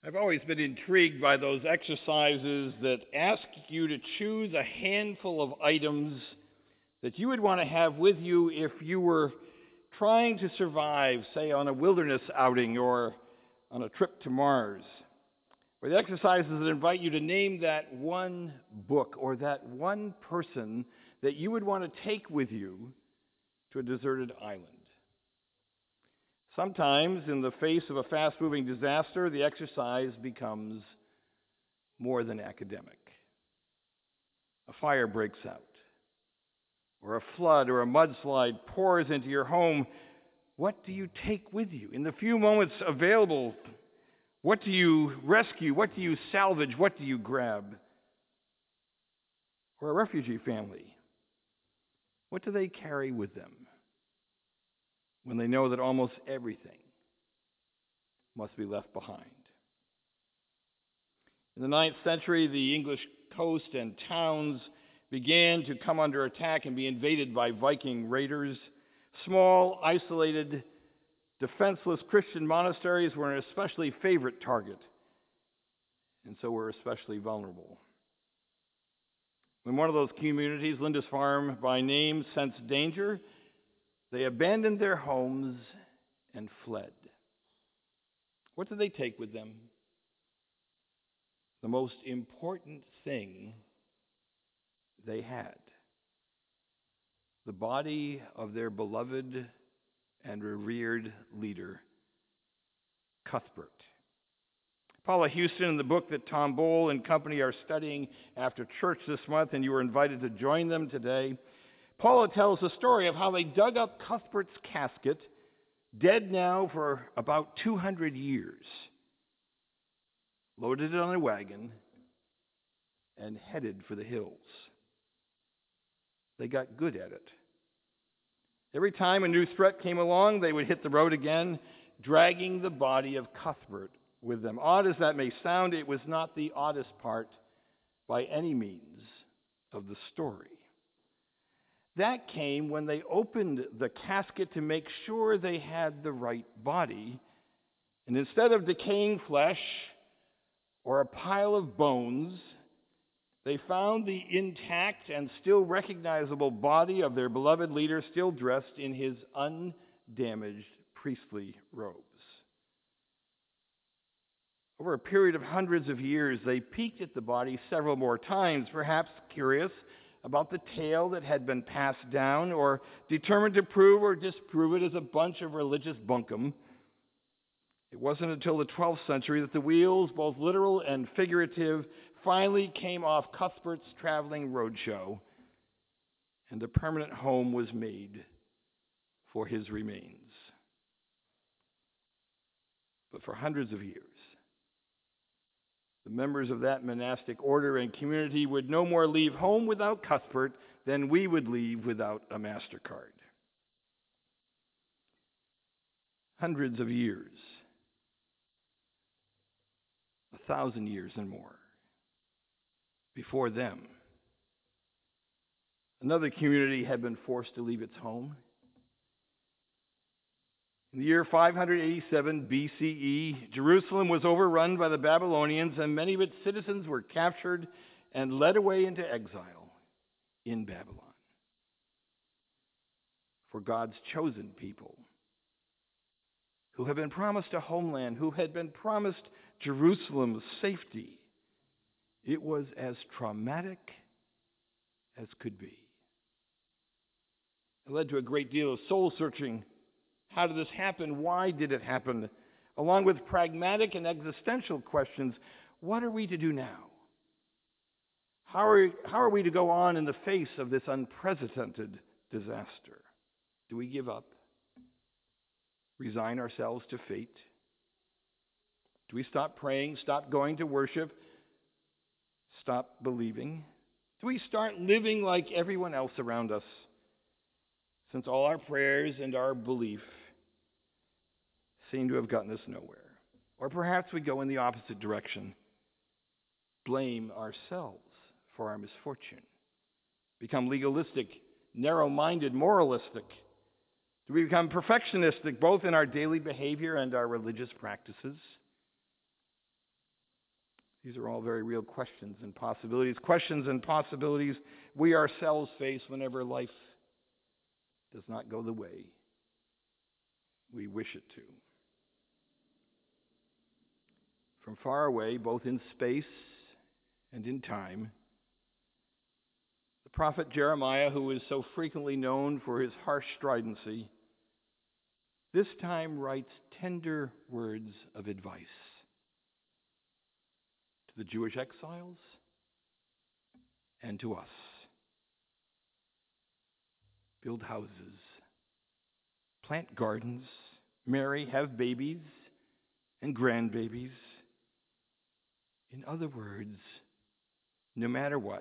I've always been intrigued by those exercises that ask you to choose a handful of items that you would want to have with you if you were trying to survive, say, on a wilderness outing or on a trip to Mars. Or the exercises that invite you to name that one book or that one person that you would want to take with you to a deserted island. Sometimes, in the face of a fast-moving disaster, the exercise becomes more than academic. A fire breaks out, or a flood or a mudslide pours into your home. What do you take with you? In the few moments available, what do you rescue? What do you salvage? What do you grab? Or a refugee family, what do they carry with them when they know that almost everything must be left behind? In the 9th century, the English coast and towns began to come under attack and be invaded by Viking raiders. Small, isolated, defenseless Christian monasteries were an especially favorite target, and so were especially vulnerable. When one of those communities, Lindisfarne by name, sensed danger, they abandoned their homes and fled. What did they take with them? The most important thing they had: the body of their beloved and revered leader, Cuthbert. Paula Houston, in the book that Tom Bowl and company are studying after church this month, and you were invited to join them today, Paula tells the story of how they dug up Cuthbert's casket, dead now for about 200 years, loaded it on a wagon, and headed for the hills. They got good at it. Every time a new threat came along, they would hit the road again, dragging the body of Cuthbert with them. Odd as that may sound, it was not the oddest part by any means of the story. That came when they opened the casket to make sure they had the right body, and instead of decaying flesh or a pile of bones, they found the intact and still recognizable body of their beloved leader, still dressed in his undamaged priestly robes. Over a period of hundreds of years, they peeked at the body several more times, perhaps curious about the tale that had been passed down, or determined to prove or disprove it as a bunch of religious bunkum. It wasn't until the 12th century that the wheels, both literal and figurative, finally came off Cuthbert's traveling roadshow, and a permanent home was made for his remains. But for hundreds of years, the members of that monastic order and community would no more leave home without Cuthbert than we would leave without a MasterCard. Hundreds of years, 1,000 years and more before them, another community had been forced to leave its home. In the year 587 BCE, Jerusalem was overrun by the Babylonians, and many of its citizens were captured and led away into exile in Babylon. For God's chosen people, who had been promised a homeland, who had been promised Jerusalem's safety, it was as traumatic as could be. It led to a great deal of soul-searching. How did this happen? Why did it happen? Along with pragmatic and existential questions, what are we to do now? How are we to go on in the face of this unprecedented disaster? Do we give up? Resign ourselves to fate? Do we stop praying, stop going to worship, stop believing? Do we start living like everyone else around us, since all our prayers and our belief seem to have gotten us nowhere? Or perhaps we go in the opposite direction, blame ourselves for our misfortune, become legalistic, narrow-minded, moralistic. Do we become perfectionistic both in our daily behavior and our religious practices? These are all very real questions and possibilities. Questions and possibilities we ourselves face whenever life does not go the way we wish it to. From far away, both in space and in time, the prophet Jeremiah, who is so frequently known for his harsh stridency, this time writes tender words of advice to the Jewish exiles and to us. Build houses, plant gardens, marry, have babies and grandbabies. In other words, no matter what,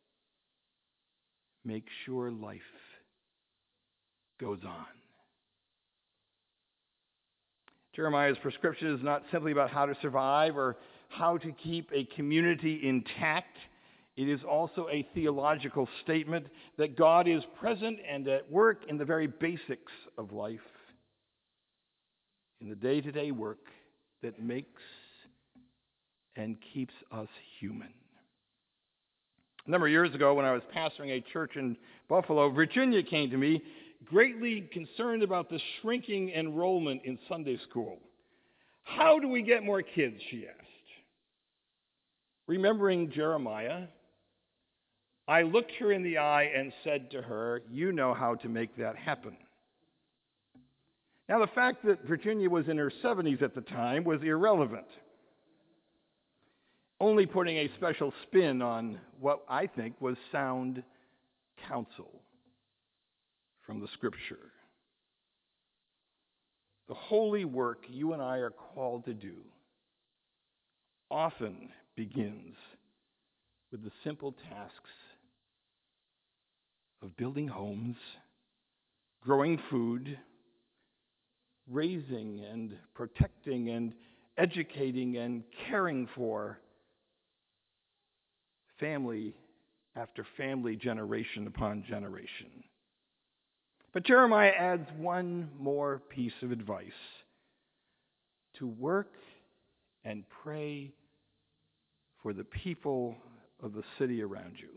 make sure life goes on. Jeremiah's prescription is not simply about how to survive or how to keep a community intact. It is also a theological statement that God is present and at work in the very basics of life, in the day-to-day work that makes and keeps us human. A number of years ago, when I was pastoring a church in Buffalo, Virginia came to me greatly concerned about the shrinking enrollment in Sunday school. How do we get more kids, she asked. Remembering Jeremiah, I looked her in the eye and said to her, you know how to make that happen. Now, the fact that Virginia was in her 70s at the time was irrelevant, only putting a special spin on what I think was sound counsel from the Scripture. The holy work you and I are called to do often begins with the simple tasks of building homes, growing food, raising and protecting and educating and caring for family after family, generation upon generation. But Jeremiah adds one more piece of advice: to work and pray for the people of the city around you.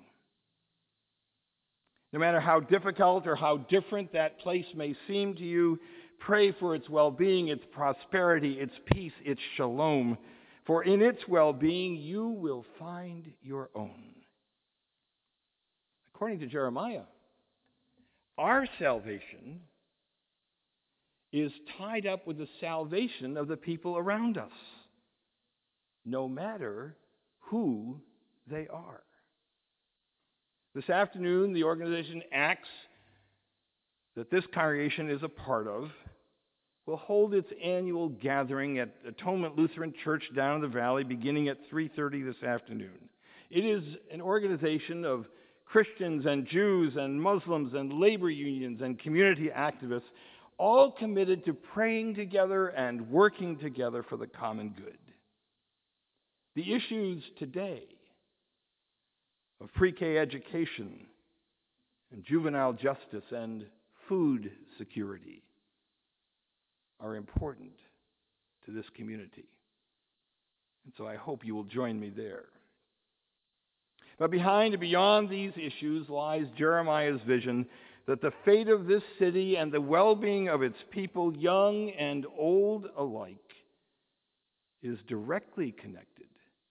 No matter how difficult or how different that place may seem to you, pray for its well-being, its prosperity, its peace, its shalom. For in its well-being you will find your own. According to Jeremiah, our salvation is tied up with the salvation of the people around us, no matter who they are. This afternoon, the organization ACTS, that this congregation is a part of, will hold its annual gathering at Atonement Lutheran Church down in the valley beginning at 3:30 this afternoon. It is an organization of Christians and Jews and Muslims and labor unions and community activists, all committed to praying together and working together for the common good. The issues today of pre-K education and juvenile justice and food security are important to this community. And so I hope you will join me there. But behind and beyond these issues lies Jeremiah's vision that the fate of this city and the well-being of its people, young and old alike, is directly connected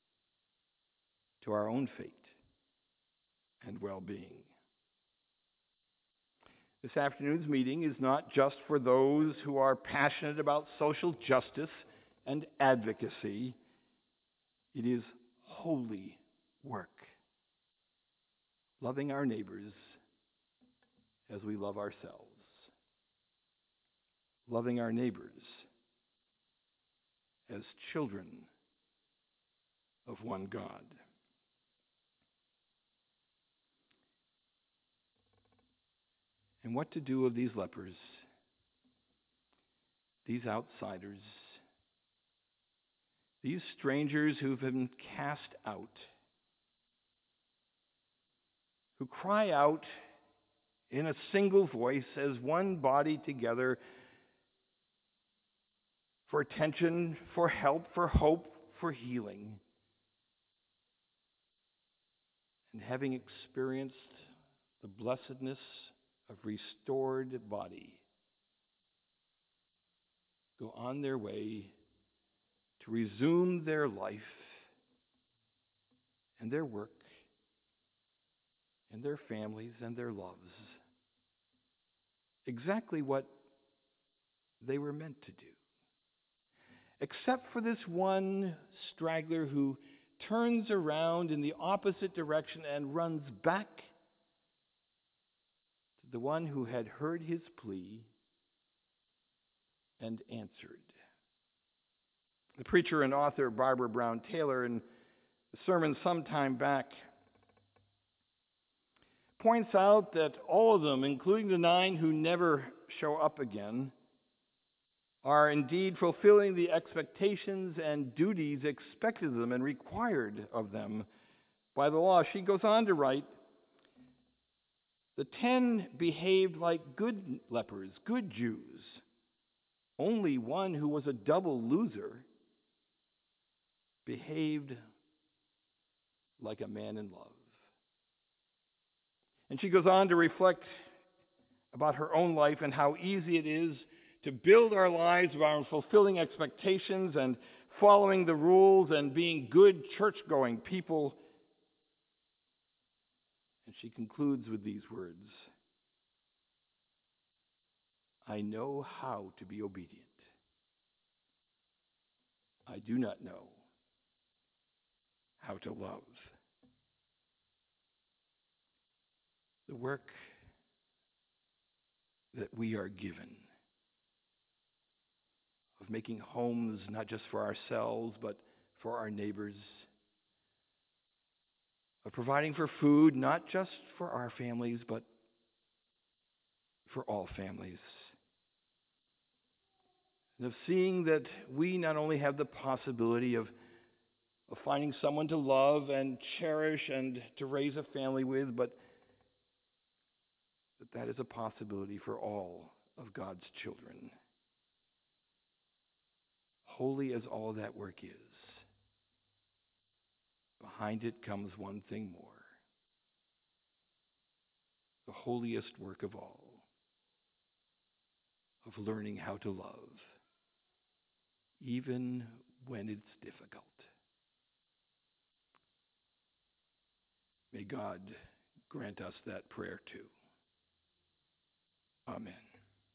to our own fate and well-being. This afternoon's meeting is not just for those who are passionate about social justice and advocacy. It is holy work, loving our neighbors as we love ourselves, loving our neighbors as children of one God. And what to do of these lepers, these outsiders, these strangers who've been cast out, who cry out in a single voice as one body together for attention, for help, for hope, for healing. and having experienced the blessedness of restored body, go on their way to resume their life and their work and their families and their loves, exactly what they were meant to do. Except for this one straggler who turns around in the opposite direction and runs back to the one who had heard his plea and answered. The preacher and author Barbara Brown Taylor, in a sermon some time back, points out that all of them, including the 9 who never show up again, are indeed fulfilling the expectations and duties expected of them and required of them by the law. She goes on to write, the 10 behaved like good lepers, good Jews. Only one, who was a double loser, behaved like a man in love. And she goes on to reflect about her own life and how easy it is to build our lives around fulfilling expectations and following the rules and being good church-going people. And she concludes with these words, I know how to be obedient. I do not know how to love. The work that we are given of making homes not just for ourselves but for our neighbors, of providing for food not just for our families but for all families, and of seeing that we not only have the possibility of finding someone to love and cherish and to raise a family with, but that is a possibility for all of God's children. Holy as all that work is, behind it comes one thing more, the holiest work of all, of learning how to love, even when it's difficult. May God grant us that prayer too. Amen.